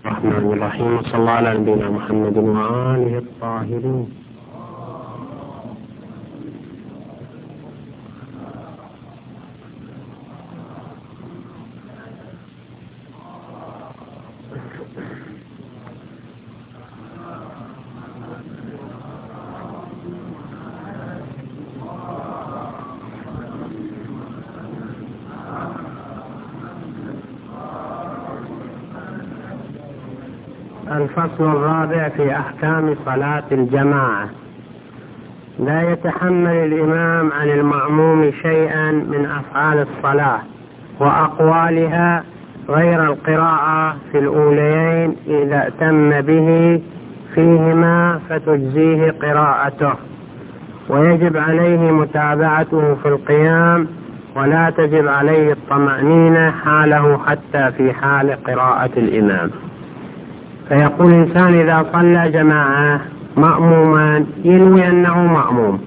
الرحمن الرحيم، صلى الله على نبينا محمد وآله الطاهرين. الفصل الرابع في أحكام صلاة الجماعة. لا يتحمل الإمام عن المأموم شيئا من أفعال الصلاة وأقوالها غير القراءة في الأوليين إذا ائتم به فيهما فتجزيه قراءته، ويجب عليه متابعته في القيام، ولا تجب عليه الطمأنينة حاله حتى في حال قراءة الإمام. فيقول الإنسان إذا صلى جماعة مأموما ينوي أنه مأموم،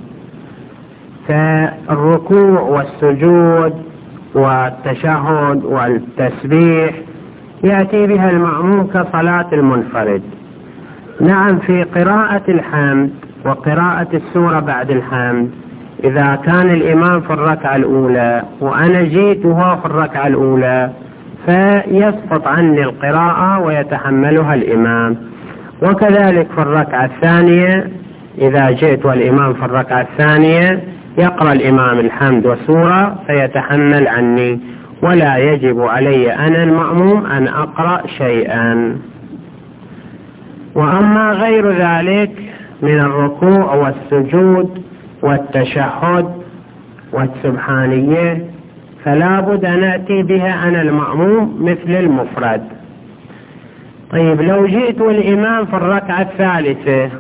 فالركوع والسجود والتشهد والتسبيح يأتي بها المأموم كصلاة المنفرد. نعم، في قراءة الحمد وقراءة السورة بعد الحمد إذا كان الإمام في الركعة الأولى وأنا جيت وهو في الركعة الأولى فيسقط عني القراءة ويتحملها الإمام، وكذلك في الركعة الثانية إذا جئت والإمام في الركعة الثانية يقرأ الإمام الحمد والسورة فيتحمل عني، ولا يجب علي أنا المأموم أن أقرأ شيئا. وأما غير ذلك من الركوع والسجود والتشهد والسبحانية فلا بد أن نأتي بها أنا المأموم مثل المفرد. طيب، لو جئت والإمام في الركعة الثالثة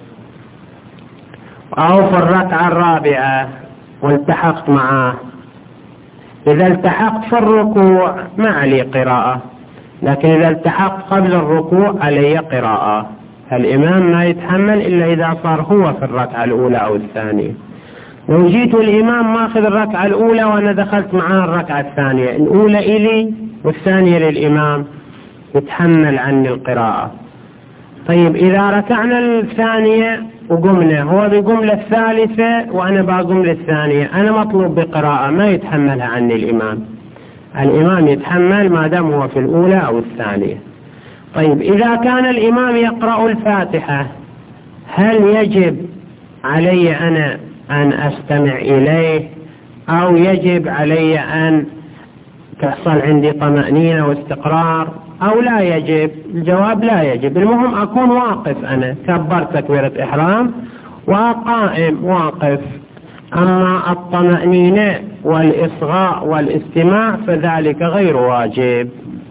أو في الركعة الرابعة والتحقت معه، إذا التحقت في الركوع ما علي قراءة، لكن إذا التحقت قبل الركوع علي قراءة. الإمام ما يتحمل إلا إذا صار هو في الركعة الأولى أو الثانية. لو جيت الإمام ماخذ الركعة الأولى وأنا دخلت معاه الركعة الثانية، الأولى إلي والثانية للإمام، يتحمل عني القراءة. طيب، إذا ركعنا الثانية وقمنا، هو بيقوم للثالثة وأنا بقوم للثانية، أنا مطلوب بقراءة ما يتحملها عني الإمام. الإمام يتحمل ما دام هو في الأولى أو الثانية. طيب، إذا كان الإمام يقرأ الفاتحة هل يجب علي أنا أن أستمع إليه أو يجب علي أن تحصل عندي طمأنينة واستقرار أو لا يجب؟ الجواب لا يجب. المهم أكون واقف، أنا كبرت تكبيرة إحرام وقائم واقف. أما الطمأنينة والإصغاء والاستماع فذلك غير واجب.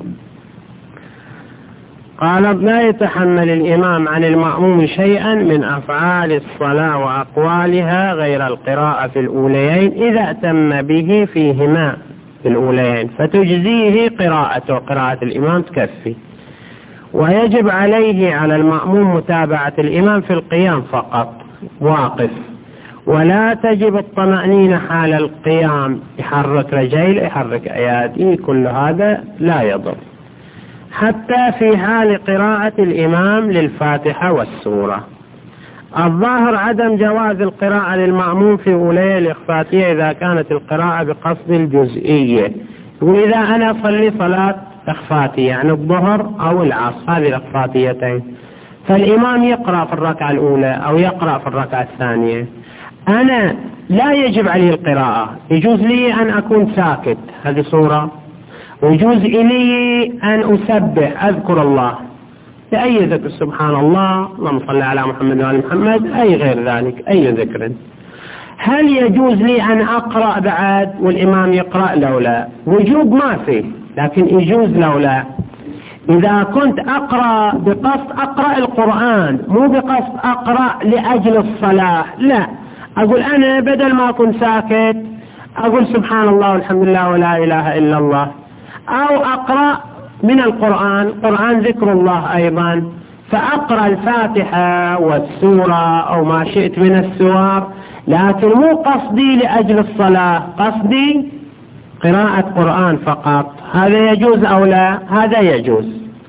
قال: لا يتحمل الإمام عن المأموم شيئا من أفعال الصلاة وأقوالها غير القراءة في الأوليين إذا ائتم به فيهما في الأوليين فتجزيه قراءته، قراءة الإمام تكفي. ويجب عليه على المأموم متابعة الإمام في القيام فقط واقف، ولا تجب الطمأنينة حال القيام، يحرك رجل يحرك أيادي، كل هذا لا يضر. حتى في حال قراءة الإمام للفاتحة والسورة. الظاهر عدم جواز القراءة للمأموم في أولي الإخفاتية إذا كانت القراءة بقصد الجزئية. وإذا أنا أصلي صلاة إخفاتية يعني الظهر أو العصر، هذه الإخفاتيتين، فالإمام يقرأ في الركعة الأولى أو يقرأ في الركعة الثانية، أنا لا يجب علي القراءة، يجوز لي أن أكون ساكت، هذه صورة. ويجوز لي أن أسبح، أذكر الله بأي ذكر، سبحان الله، اللهم صل على محمد وعلى محمد، أي غير ذلك، أي ذكر. هل يجوز لي أن أقرأ بعد والإمام يقرأ؟ لو لا، وجوب ما فيه، لكن يجوز لو لا. إذا كنت أقرأ بقصد أقرأ القرآن، مو بقصد أقرأ لأجل الصلاة، لا، أقول أنا بدل ما أكون ساكت أقول سبحان الله والحمد لله ولا إله إلا الله، أو أقرأ من القرآن، القرآن ذكر الله أيضا، فأقرأ الفاتحة والسورة أو ما شئت من السور، لكن مو قصدي لأجل الصلاة، قصدي قراءة قرآن فقط. هذا يجوز أو لا؟ هذا يجوز.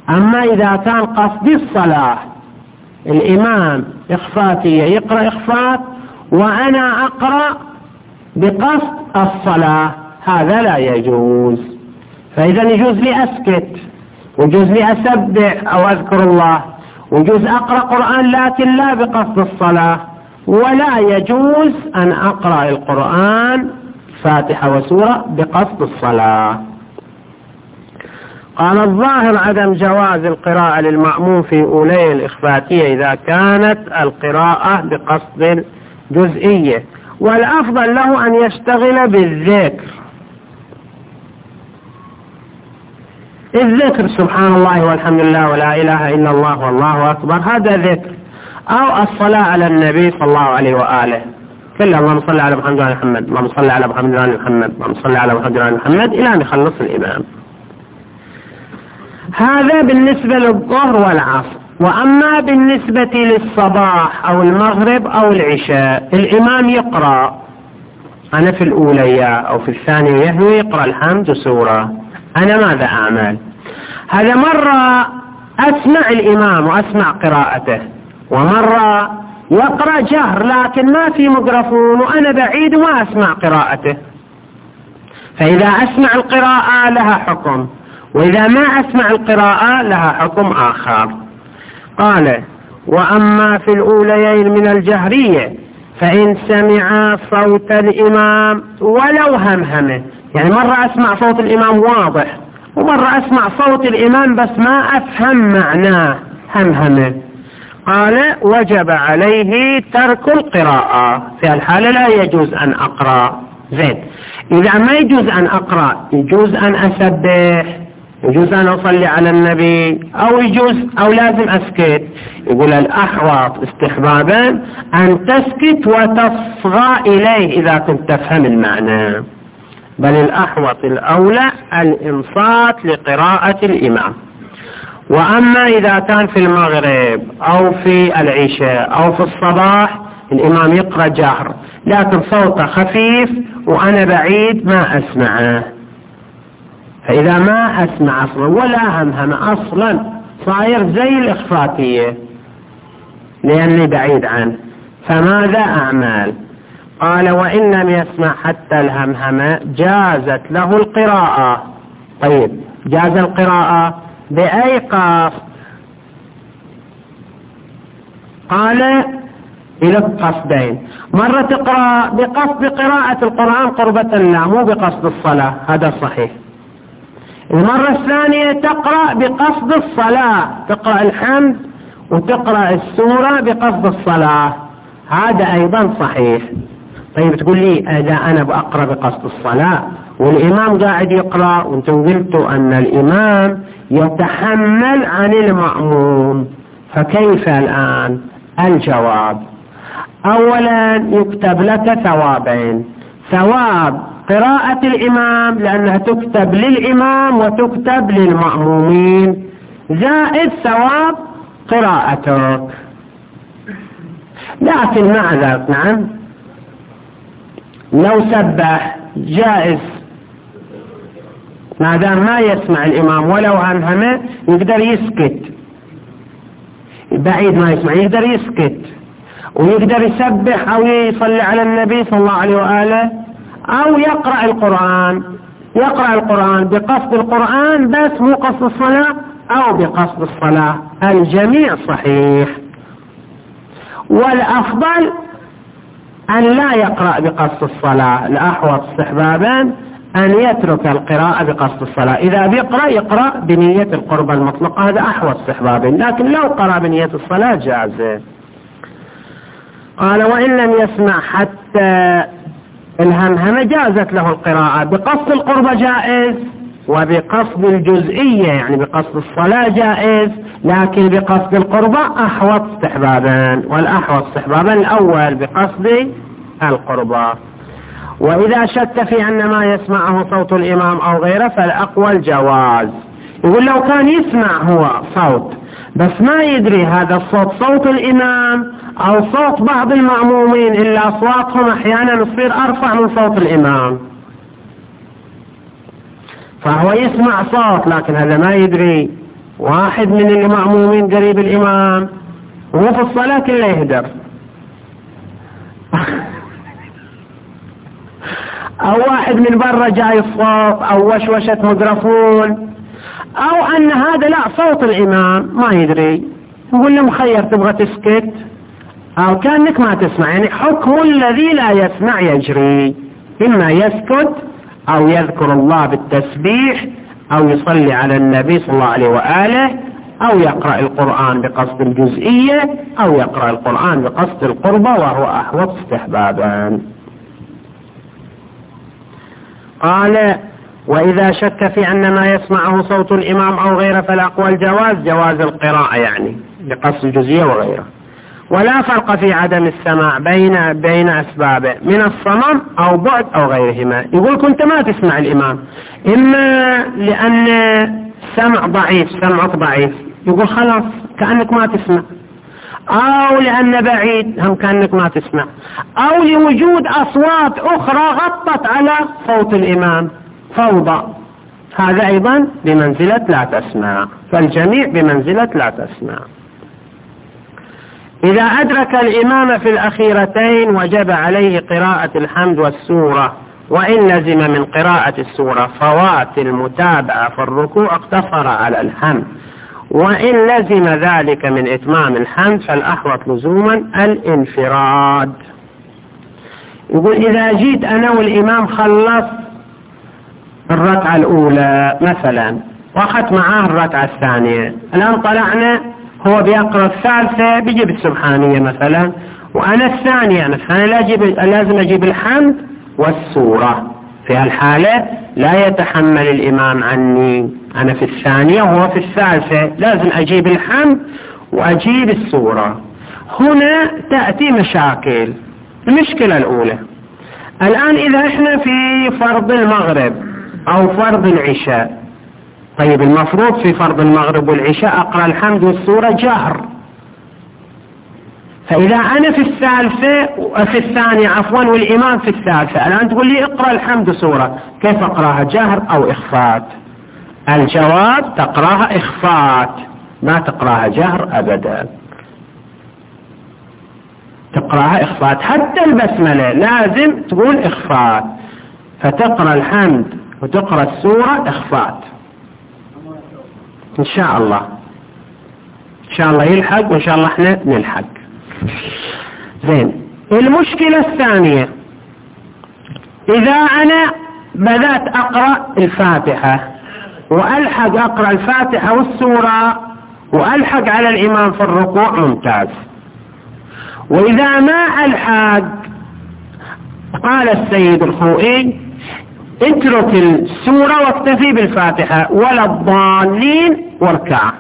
أما إذا كان قصد الصلاة، الإمام إخفاتية يقرأ إخفات وأنا أقرأ بقصد الصلاة، هذا لا يجوز. فإذا يجوز لي أسكت، ويجوز لي أسبح أو أذكر الله، ويجوز أقرأ قرآن لكن لا بقصد الصلاة، ولا يجوز أن أقرأ القرآن فاتحة وسورة بقصد الصلاة. قال الظاهر عدم جواز القراءة للمأموم في أولي الإخفاتية إذا كانت القراءة بقصد جزئية، والأفضل له أن يشتغل بالذكر. الذكر سبحان الله والحمد لله ولا إله إلا الله والله أكبر، هذا ذكر، أو الصلاة على النبي صلى الله عليه وآله، كل اللهم صل على محمد وعلى محمد، اللهم صل على محمد وعلى محمد، اللهم صل على محمد وعلى محمد، إلى أن يخلص الإمام. هذا بالنسبة للظهر والعصر. وأما بالنسبة للصباح أو المغرب أو العشاء، الإمام يقرأ، أنا في الأولى أو في الثانية يهوي يقرأ الحمد سورة، أنا ماذا أعمل؟ هذا مرة أسمع الإمام وأسمع قراءته، ومرة يقرأ جهر لكن ما في ميكروفون وأنا بعيد وما أسمع قراءته. فإذا أسمع القراءة لها حكم، وإذا ما أسمع القراءة لها حكم آخر. قال وأما في الأوليين من الجهرية فإن سمع صوت الإمام ولو همهمه، يعني مرة أسمع صوت الإمام واضح ومرة أسمع صوت الإمام بس ما أفهم معناه همهمه، قال وجب عليه ترك القراءة، في الحالة لا يجوز أن أقرأ. زين، إذا ما يجوز أن أقرأ يجوز أن أسبح، يجوز أن أصلي على النبي، أو يجوز أو لازم أسكت. يقول الأحوط استحبابا أن تسكت وتصغى إليه إذا كنت تفهم المعنى، بل الأحوط الأولى الإنصات لقراءة الإمام. وأما إذا كان في المغرب أو في العشاء أو في الصباح الإمام يقرأ جهر لكن صوته خفيف وأنا بعيد ما أسمعه، فإذا ما أسمع أصلا ولا همهم أصلا صاير زي الإخفاتية لأني بعيد عنه، فماذا أعمل؟ قال وإن لم يسمع حتى الهمهمة جازت له القراءة. طيب جاز القراءة بأي قصد؟ قال إلى قصدين، مرة تقرأ بقصد قراءة القرآن قربة لا مو بقصد الصلاة، هذا صحيح. المرة الثانية تقرأ بقصد الصلاة، تقرأ الحمد وتقرأ السورة بقصد الصلاة، هذا أيضا صحيح. طيب تقول لي إذا أنا بأقرأ بقصد الصلاة والإمام قاعد يقرأ وانتم قلتوا أن الإمام يتحمل عن المأموم، فكيف الآن؟ الجواب أولا يكتب لك ثوابين، ثواب قراءة الإمام لأنها تكتب للإمام وتكتب للمأمومين، زائد ثواب قراءتك. لكن مع ذلك نعم لو سبح جائز ما دام ما يسمع الإمام ولو همهمه يقدر يسكت، بعيد ما يسمع يقدر يسكت ويقدر يسبح أو يصلي على النبي صلى الله عليه وآله، أو يقرأ القرآن، يقرأ القرآن بقصد القرآن بس مو قصد الصلاة، أو بقصد الصلاة، الجميع صحيح. والأفضل أن لا يقرأ بقصد الصلاة، الأحوط استحبابا أن يترك القراءة بقصد الصلاة، إذا بيقرأ يقرأ بنية القربة المطلقة، هذا أحوط استحبابا، لكن لو قرأ بنية الصلاة جازه. قال وإن لم يسمع حتى الهمهمة جازت له القراءة، بقصد القربة جائز وبقصد الجزئية يعني بقصد الصلاة جائز، لكن بقصد القربة أحوط استحبابا، والأحوط استحبابا الأول بقصد القربة. وإذا شك في أن ما يسمعه صوت الإمام أو غيره فالأقوى الجواز. يقول لو كان يسمع هو صوت بس ما يدري هذا الصوت صوت الإمام أو صوت بعض المأمومين، إلا أصواتهم أحيانا تصير أرفع من صوت الإمام، فهو يسمع صوت لكن هذا ما يدري واحد من المأمومين قريب الإمام وهو في الصلاة كله يهدر أو واحد من برا جاي الصوت أو وشوشة ميكروفون أو أن هذا لا صوت الإمام ما يدري، يقول له مخير تبغى تسكت أو كأنك ما تسمع، يعني حكم الذي لا يسمع يجري، إما يسكت أو يذكر الله بالتسبيح أو يصلي على النبي صلى الله عليه وآله أو يقرأ القرآن بقصد الجزئية أو يقرأ القرآن بقصد القربة وهو أحوط استحبابا. قال وإذا شك في أن ما يسمعه صوت الإمام أو غيره فالأقوى جواز القراءة يعني بقصد الجزئية وغيره، ولا فرق في عدم السماع بين أسبابه من الصمم أو بعد أو غيرهما. يقول كنت ما تسمع الإمام إما لأن سمع ضعيف سمعك ضعيف، يقول خلاص كأنك ما تسمع، أو لأن بعيد هم كأنك ما تسمع، أو لوجود أصوات أخرى غطت على صوت الإمام فوضى، هذا أيضا بمنزلة لا تسمع، فالجميع بمنزلة لا تسمع. إذا أدرك الإمام في الأخيرتين وجب عليه قراءة الحمد والسورة، وإن لزم من قراءة السورة فوات المتابعة في الركوع اقتصر على الحمد، وإن لزم ذلك من إتمام الحمد فالأحوط لزوما الانفراد. يقول إذا جيت أنا والإمام خلص الركعة الأولى مثلا وأخذت معاه الركعة الثانية، الآن طلعنا هو بيقرأ الثالثة بيجيب السبحانية مثلا وأنا الثانية، أنا لازم أجيب الحمد والسورة، في هالحالة لا يتحمل الإمام عني، أنا في الثانية وهو في الثالثة لازم أجيب الحمد وأجيب السورة. هنا تأتي مشاكل. المشكلة الأولى الآن إذا إحنا في فرض المغرب أو فرض العشاء، طيب المفروض في فرض المغرب والعشاء أقرأ الحمد والسورة جهر، فإذا أنا في الثانية والإمام في الثالثة، الآن تقول لي اقرأ الحمد سورة، كيف أقرأها جهر أو إخفات؟ الجواب تقرأها إخفات، ما تقرأها جهر أبدا، تقرأها إخفات، حتى البسملة لازم تقول إخفات، فتقرأ الحمد وتقرأ السورة إخفات إن شاء الله، إن شاء الله يلحق وإن شاء الله إحنا نلحق. زين، المشكلة الثانية إذا أنا بدأت أقرأ الفاتحة وألحق أقرأ الفاتحة والسورة وألحق على الإمام في الركوع ممتاز، وإذا ما ألحق قال السيد الخوئي اترك السورة واكتفي بالفاتحة ولا الضالين واركع.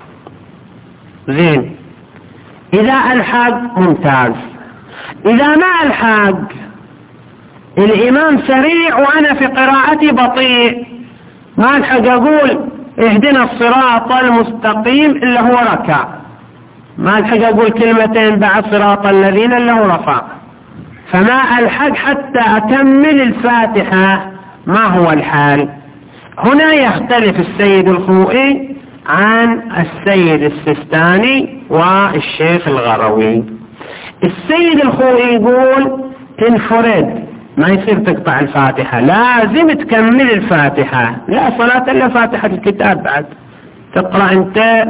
زين، إذا ألحق ممتاز، إذا ما ألحق الإمام سريع وأنا في قراءتي بطيء ما ألحق أقول اهدنا الصراط المستقيم إلا هو ركع، ما ألحق أقول كلمتين بعد صراط الذين إلا هو رفع، فما ألحق حتى أكمل الفاتحة. ما هو الحال؟ هنا يختلف السيد الخوئي عن السيد السستاني والشيخ الغروي. السيد الخوئي يقول تنفرد، ما يصير تقطع الفاتحة، لازم تكمل الفاتحة، لا صلاة إلا فاتحة الكتاب، بعد تقرأ أنت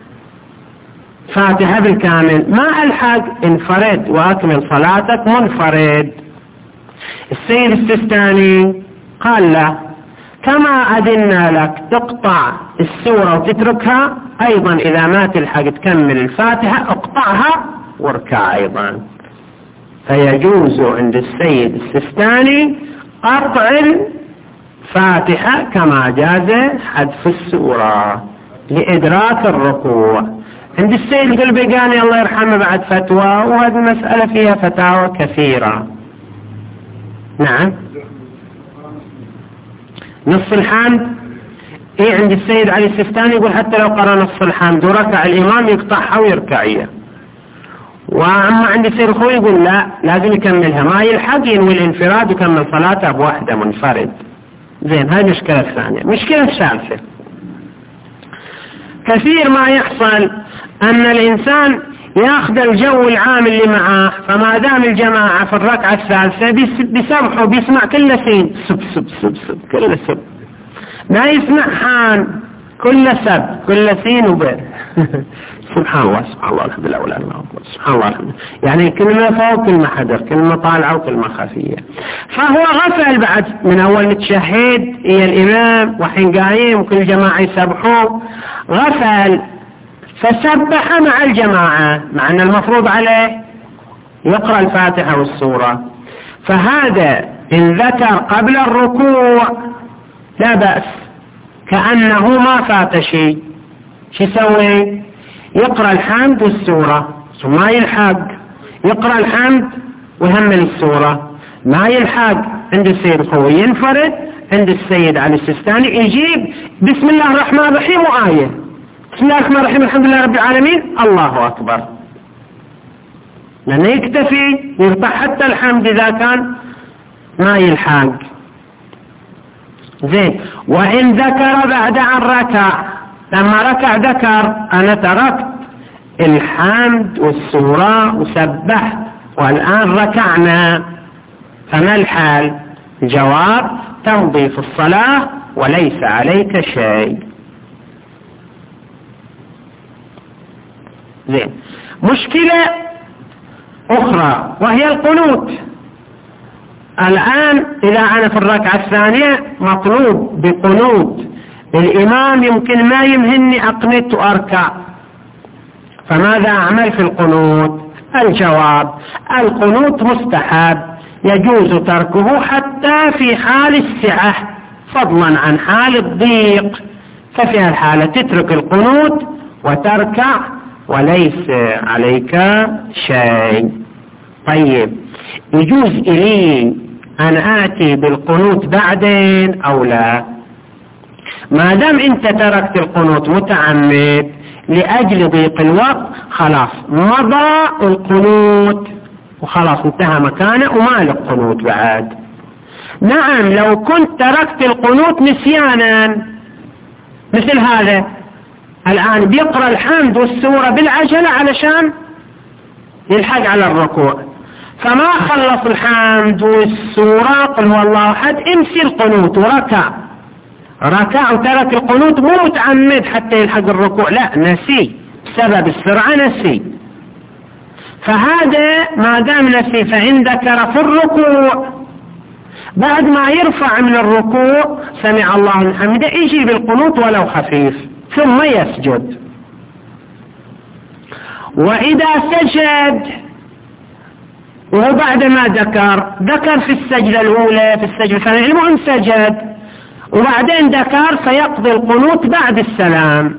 فاتحة بالكامل، ما ألحق انفرد وأكمل صلاتك منفرد. السيد السستاني قال له كما أدنا لك تقطع السورة وتتركها، أيضا إذا ما تلحق تكمل الفاتحة اقطعها واركع أيضا، فيجوز عند السيد السستاني قطع الفاتحة كما جاز حذف السورة لإدراك الركوع. عند السيد القلبقاني الله يرحمه بعد فتوى، وهذه المسألة فيها فتاوى كثيرة. نعم، نصف الحمد عند السيد علي السستاني يقول حتى لو قرأ نصف الحمد وركع الإمام يقطعها ويركعيها، وأما عند السيد الخوي يقول لا، لازم يكملها، ما يلحق ينوي الانفراد ويكمل صلاته بوحدة منفرد. زين، هاي المشكلة الثانية. المشكلة الثالثة كثير ما يحصل أن الإنسان ياخذ الجو العام اللي معاه، فما دام الجماعة في الركعة الثالثة بيسمحوا بيسمع كل سين سب سب سب سب كل سب، ما يسمع حان كل سب كل سين وبر سبحان الله سبحان الله الحمد لله ولا اله الا الله سبحان الله الحمد لله، يعني كلمة فوق كلمة حذر، كلمة طالعة وكلمة خفية. فهو غفل بعد من أول متشهد هي الإمام وحين قايم وكل جماعة يسبحوه، غفل فسبح مع الجماعة مع أن المفروض عليه يقرأ الفاتحة والسورة. فهذا إن ذكر قبل الركوع لا بأس، كأنه ما فات شيء. شو يسوي؟ يقرأ الحمد والسورة ثم ما يلحق يقرأ الحمد ويهمل السورة، ما يلحق عند السيد الخوي ينفرد عند السيد علي السيستاني يجيب بسم الله الرحمن الرحيم وآية بسم الله الرحمن الرحيم الحمد لله رب العالمين الله أكبر، لأنه يكتفي يرفع حتى الحمد إذا كان ما يلحق. زين. وإن ذكر بعد أن ركع، لما ركع ذكر أنا تركت الحمد والسورة وسبحت والآن ركعنا، فما الحال؟ الجواب تمضي في الصلاة وليس عليك شيء. زين. مشكلة أخرى وهي القنوت. الآن إذا أنا في الركعة الثانية مطلوب بقنوت، الإمام يمكن ما يمهني أقنت وأركع، فماذا أعمل في القنوت؟ الجواب القنوت مستحب، يجوز تركه حتى في حال السعة فضلا عن حال الضيق، ففي الحالة تترك القنوت وتركع وليس عليك شيء. طيب يجوز إلي أن آتي بالقنوت بعدين أو لا؟ ما دام أنت تركت القنوت متعمد لأجل ضيق الوقت خلاص مضى القنوت وخلاص انتهى مكانه وما له قنوت بعد. نعم لو كنت تركت القنوت نسيانا مثل هذا، الآن بيقرأ الحمد والسورة بالعجلة علشان يلحق على الركوع، فما خلص الحمد والسورة قل هو الله أحد امسي القنوت وركع، ركع وترك القنوت مو متعمد حتى يلحق الركوع، لا نسي بسبب السرعة نسي. فهذا ما دام نسي فإن ذكر في الركوع بعد ما يرفع من الركوع سمع الله لمن حمده يجيب القنوت ولو خفيف ثم يسجد. وإذا سجد وبعد ما ذكر في السجدة الأولى في السجدة الثانية المهم سجد وبعدين ذكر فيقضي القنوت بعد السلام.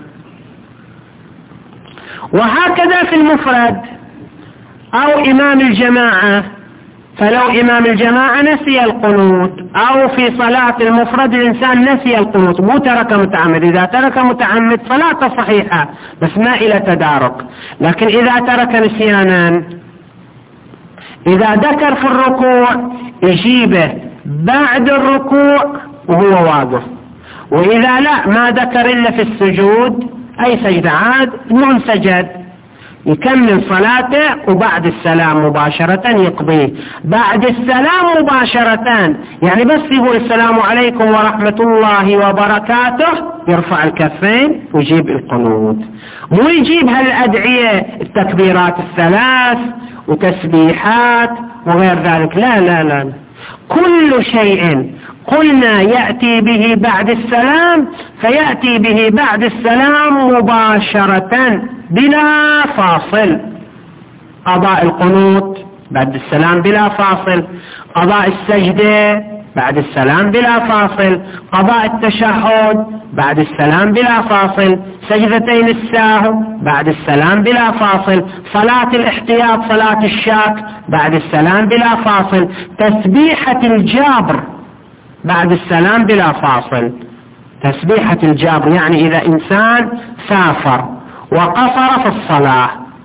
وهكذا في المفرد أو إمام الجماعة، فلو إمام الجماعة نسي القنوت أو في صلاة المفرد الإنسان نسي القنوت مو ترك متعمد، إذا ترك متعمد صلاة صحيحة بس ما إلى تدارك، لكن إذا ترك نسيانا إذا ذكر في الركوع يجيبه بعد الركوع وهو واقف، وإذا لا ما ذكر إلا في السجود أي سجدة عاد المهم سجد يكمل صلاته وبعد السلام مباشرة يقضيه. بعد السلام مباشرة يعني بس يقول السلام عليكم ورحمة الله وبركاته يرفع الكفين ويجيب القنوت، مو يجيب هالأدعية التكبيرات الثلاث وتسبيحات وغير ذلك، لا لا لا، كل شيء قلنا يأتي به بعد السلام فيأتي به بعد السلام مباشرة بلا فاصل. قضاء القنوت بعد السلام بلا فاصل، قضاء السجدة بعد السلام بلا فاصل، قضاء التشهد بعد السلام بلا فاصل، سجدتين السهو بعد السلام بلا فاصل، صلاة الاحتياط صلاة الشاك بعد السلام بلا فاصل، تسبيحة الجابر بعد السلام بلا فاصل. تسبيحة الجابر يعني إذا إنسان سافر وقصر في الصلاة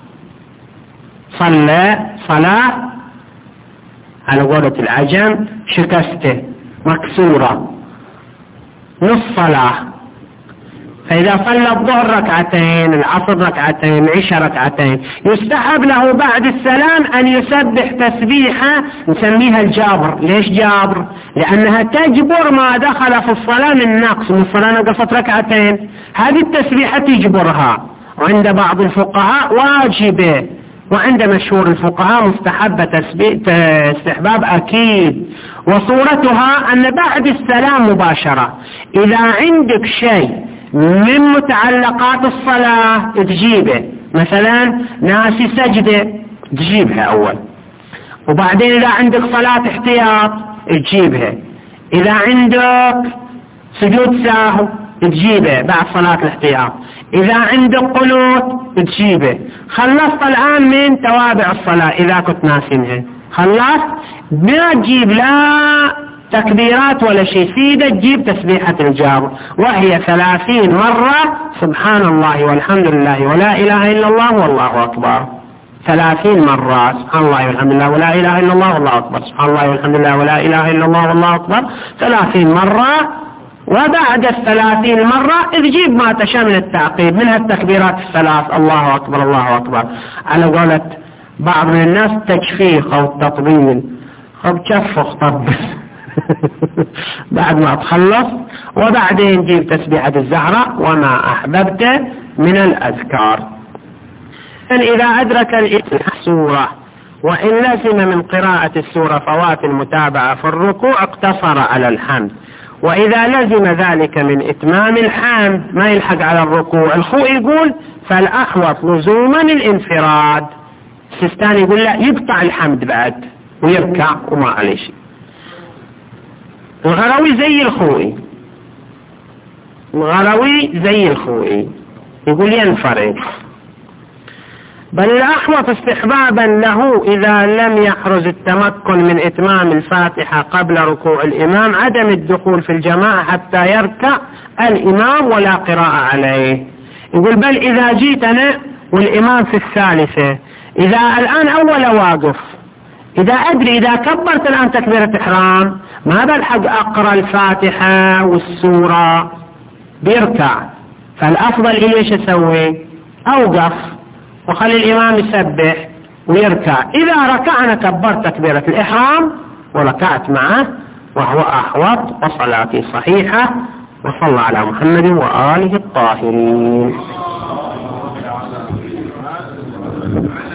صلى صلاة على قولة العجم شكسته مكسورة نص صلاة فإذا صلى الظهر ركعتين، العصر ركعتين، العشاء ركعتين، يستحب له بعد السلام أن يسبح تسبيحة نسميها الجابر. ليش جابر؟ لأنها تجبر ما دخل في الصلاة من نقص، من الصلاة نقصت ركعتين، هذه التسبيحة تجبرها. وعند بعض الفقهاء واجبة، وعند مشهور الفقهاء مستحبة استحباب أكيد. وصورتها أن بعد السلام مباشرة إذا عندك شيء من متعلقات الصلاة تجيبه، مثلا ناسي سجدة تجيبها أول، وبعدين إذا عندك صلاة احتياط تجيبها، إذا عندك سجود ساهو تجيبه بعد صلاة الاحتياط، إذا عندك قنوت تجيبه. خلصت الآن من توابع الصلاة إذا كنت ناسينها، خلصت ما تجيب لا تكبيرات ولا شيء، سيدة تجيب تسبيحة الجابر، وهي 30 مرة سبحان الله والحمد لله ولا إله إلا الله والله أكبر. 30 مرة سبحان الله والحمد لله ولا إله إلا الله والله أكبر، سبحان الله والحمد لله ولا إله إلا الله والله أكبر 30 مرة. وبعد 30 مرة تجيب ما تشاء من التعقيب، منها التكبيرات الثلاث الله أكبر الله أكبر، على قولة بعض من الناس تجفيق أو التطبيل، خب تشفخ طب بعد ما تخلص. وبعدين جيب تسبيحة الزهراء وما أحببت من الأذكار. إذا أدرك السورة وإن لزم من قراءة السورة فوات المتابعة في الركوع اقتصر على الحمد، وإذا لزم ذلك من إتمام الحمد ما يلحق على الركوع. الخوء يقول فالأحوط لزوما الانفراد، السيستاني يقول لا يقطع الحمد بعد ويركع وما عليه شيء. الغروي زي الخوئي، الغروي زي الخوئي يقول ينفرد. بل الأحوط استحبابا له إذا لم يحرز التمكن من إتمام الفاتحة قبل ركوع الإمام عدم الدخول في الجماعة حتى يركع الإمام ولا قراءة عليه. يقول بل إذا جيت أنا والإمام في الثالثة، إذا الآن أول واقف، إذا أدري إذا كبرت الآن تكبيرة إحرام ما بلحق أقرأ الفاتحة والسورة بيركع، فالأفضل إيش أسوي؟ أوقف وخلي الإمام يسبح ويركع. إذا ركع أنا كبرت تكبيرة الإحرام وركعت معه وهو أحوط وصلاتي صحيحة. وصلى على محمد وآله الطاهرين.